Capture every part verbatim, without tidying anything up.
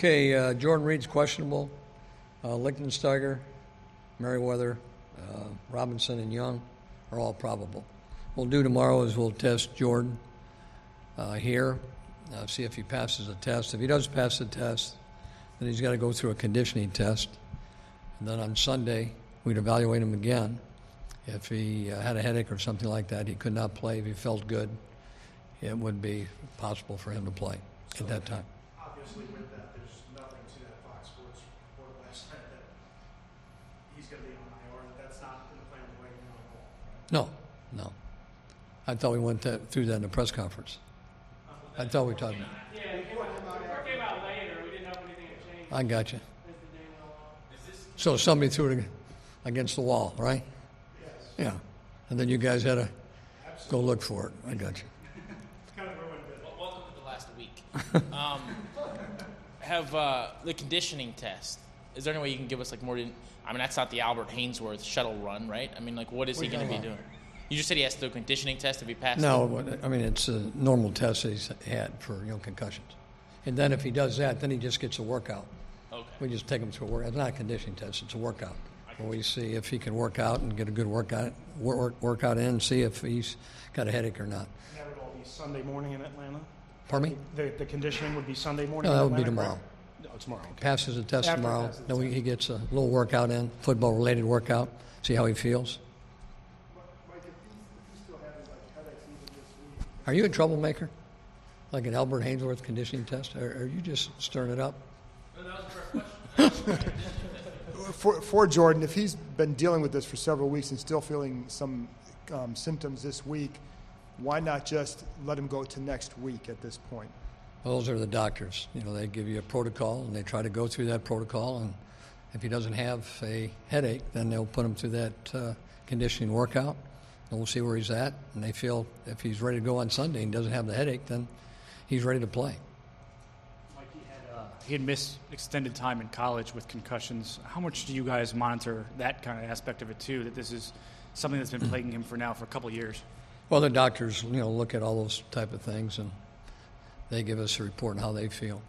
Okay, uh, Jordan Reed's questionable. Uh, Lichtensteiger, Merriweather, uh, Robinson, and Young are all probable. What we'll do tomorrow is we'll test Jordan uh, here, uh, see if he passes the test. If he does pass the test, then he's got to go through a conditioning test. And then on Sunday, we'd evaluate him again. If he uh, had a headache or something like that, he could not play. If he felt good, it would be possible for him to play so at that time. Obviously, with that, there's nothing to that Fox Sports report last night that he's going to be on I R, that that's not in the plan of the way you know. No, no. I thought we went to, through that in the press conference. I thought we talked about it. Yeah, it came out, it came out later. We didn't know if anything had changed. I got you. As the day went on. So somebody threw it against the wall, right? Yes. Yeah. And then you guys had to go look for it. I got you. Kind of ruined it. Well, welcome to the last week. um, have uh, the conditioning test. Is there any way you can give us like more? In, I mean, that's not the Albert Hainsworth shuttle run, right? I mean, like, what is What he are you going to be talking doing? You just said he has to do a conditioning test if he passes. No, it? I mean, it's a normal test that he's had for you know concussions. And then if he does that, then he just gets a workout. Okay. We just take him through a workout. It's not a conditioning test. It's a workout. Where we see if he can work out and get a good workout, work, workout in, and see if he's got a headache or not. That would all be Sunday morning in Atlanta? Pardon me? The, the conditioning would be Sunday morning No, that in would be Atlanta, tomorrow. correct? No, tomorrow. Okay. Passes the test After tomorrow. passes the Then we, test. he gets a little workout in, football-related workout, see how he feels. Are you a troublemaker? Like an Albert Hainsworth conditioning test? Or are you just stirring it up? No, that was the first question. For, for Jordan, if he's been dealing with this for several weeks and still feeling some um, symptoms this week, why not just let him go to next week at this point? Well, those are the doctors. You know, they give you a protocol, and they try to go through that protocol. And if he doesn't have a headache, then they'll put him through that uh, conditioning workout, and we'll see where he's at. And they feel if he's ready to go on Sunday and doesn't have the headache, then he's ready to play. Mike, he had, uh, he had missed extended time in college with concussions. How much do you guys monitor that kind of aspect of it, too, that this is something that's been plaguing him for now for a couple of years? Well, the doctors, you know, look at all those type of things, and they give us a report on how they feel.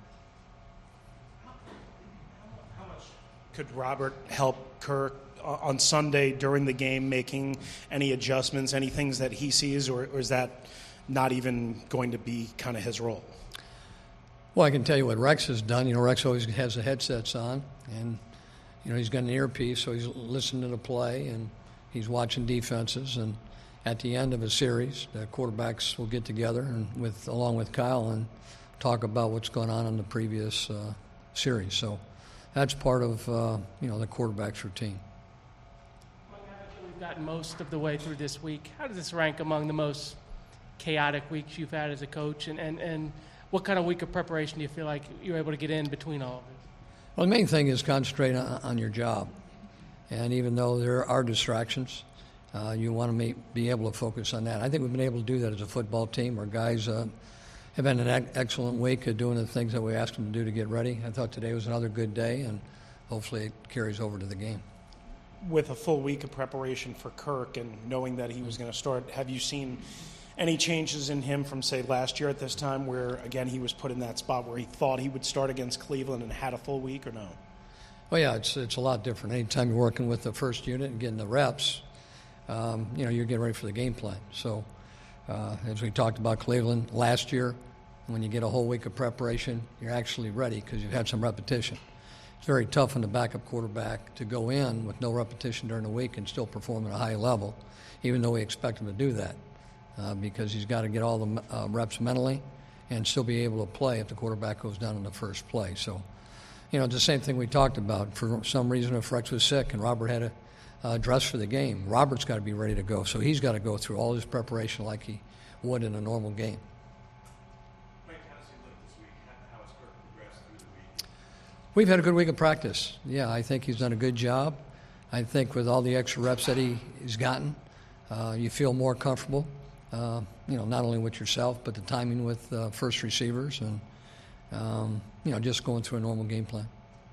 How much could Robert help Kirk on Sunday during the game, making any adjustments, any things that he sees, or, or is that not even going to be kind of his role? Well, I can tell you what Rex has done. You know, Rex always has the headsets on, and, you know, he's got an earpiece, so he's listening to the play, and he's watching defenses. And at the end of a series, the quarterbacks will get together and with along with Kyle and talk about what's going on in the previous uh, series. So that's part of, uh, you know, the quarterback's routine. We've gotten most of the way through this week. How does this rank among the most chaotic weeks you've had as a coach, and, and, and what kind of week of preparation do you feel like you're able to get in between all of this? Well, the main thing is concentrate on, on your job. And even though there are distractions, uh, you want to make, be able to focus on that. I think we've been able to do that as a football team. Our guys uh, have had an ec- excellent week of doing the things that we asked them to do to get ready. I thought today was another good day, and hopefully it carries over to the game. With a full week of preparation for Kirk and knowing that he was going to start, have you seen any changes in him from, say, last year at this time where, again, he was put in that spot where he thought he would start against Cleveland and had a full week, or no? Well, yeah, it's it's a lot different. Anytime you're working with the first unit and getting the reps, um, you know, you're getting ready for the game plan. So uh, as we talked about Cleveland last year, when you get a whole week of preparation, you're actually ready because you've had some repetition. It's very tough on the backup quarterback to go in with no repetition during the week and still perform at a high level, even though we expect him to do that, uh, because he's got to get all the uh, reps mentally and still be able to play if the quarterback goes down in the first play. So, you know, it's the same thing we talked about. For some reason, if Rex was sick and Robert had to uh, dress for the game, Robert's got to be ready to go. So he's got to go through all his preparation like he would in a normal game. We've had a good week of practice. Yeah, I think he's done a good job. I think with all the extra reps that he, he's gotten, uh, you feel more comfortable, uh, you know, not only with yourself, but the timing with uh, first receivers and, um, you know, just going through a normal game plan.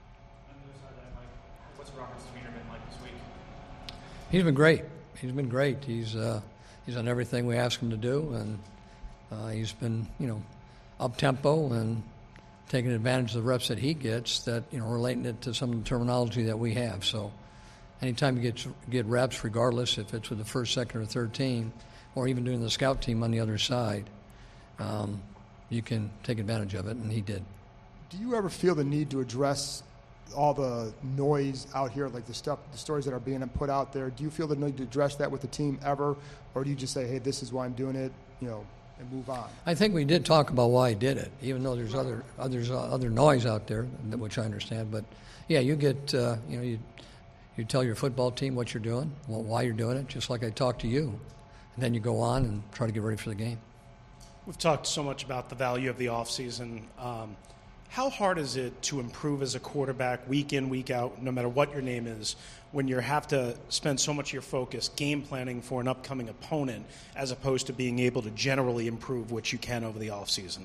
What's Robert's demeanor been like this week? He's been great. He's been great. He's uh, he's done everything we asked him to do, and uh, he's been, you know, up-tempo and taking advantage of the reps that he gets, that, you know, relating it to some of the terminology that we have. So anytime you get get reps, regardless if it's with the first, second, or third team, or even doing the scout team on the other side, um, you can take advantage of it, and he did. Do you ever feel the need to address all the noise out here, like the stuff, the stories that are being put out there? Do you feel the need to address that with the team ever, or do you just say, hey, this is why I'm doing it, you know, and move on? I think we did talk about why he did it, even though there's other others uh, other noise out there, which I understand. But yeah, you get uh, you know you you tell your football team what you're doing, well, why you're doing it, just like I talked to you, and then you go on and try to get ready for the game. We've talked so much about the value of the offseason. Um, how hard is it to improve as a quarterback week in, week out, no matter what your name is, when you have to spend so much of your focus game planning for an upcoming opponent as opposed to being able to generally improve what you can over the offseason?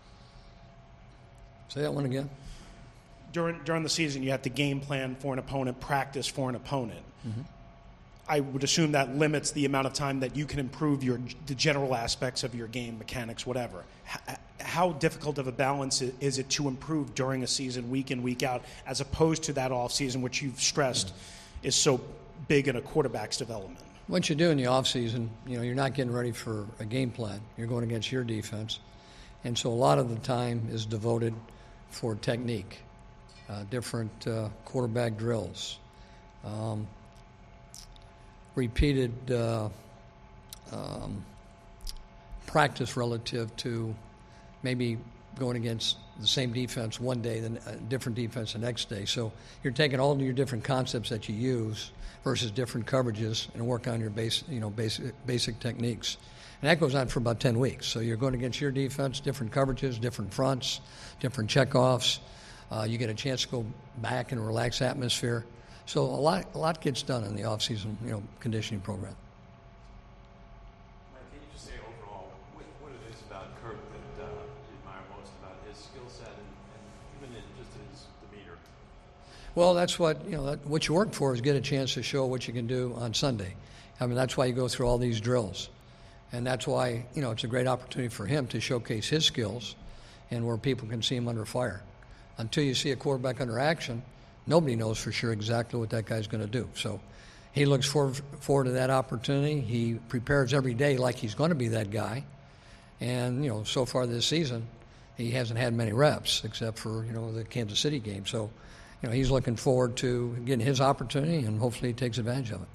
Say that one again. During, during the season, you have to game plan for an opponent, practice for an opponent. Mm-hmm. I would assume that limits the amount of time that you can improve your the general aspects of your game, mechanics, whatever. H- how difficult of a balance is it to improve during a season, week in, week out, as opposed to that off season, which you've stressed mm-hmm. is so big in a quarterback's development? What you do in the off season, you know, you're not getting ready for a game plan. You're going against your defense, and so a lot of the time is devoted for technique, uh, different uh, quarterback drills. Um, repeated uh, um, practice relative to maybe going against the same defense one day, then a different defense the next day. So you're taking all of your different concepts that you use versus different coverages and work on your base, you know, basic basic techniques. And that goes on for about ten weeks. So you're going against your defense, different coverages, different fronts, different checkoffs. Uh, you get a chance to go back in a relaxed atmosphere. So a lot, a lot gets done in the off-season, you know, conditioning program. Mike, can you just say overall what, what it is about Kirk that uh, you admire most about his skill set and, and even in just his demeanor? Well, that's what you know. That, what you work for is get a chance to show what you can do on Sunday. I mean, that's why you go through all these drills, and that's why you know it's a great opportunity for him to showcase his skills, and where people can see him under fire. Until you see a quarterback under action, nobody knows for sure exactly what that guy's going to do. So he looks forward, forward to that opportunity. He prepares every day like he's going to be that guy. And, you know, so far this season, he hasn't had many reps except for, you know, the Kansas City game. So, you know, he's looking forward to getting his opportunity, and hopefully he takes advantage of it.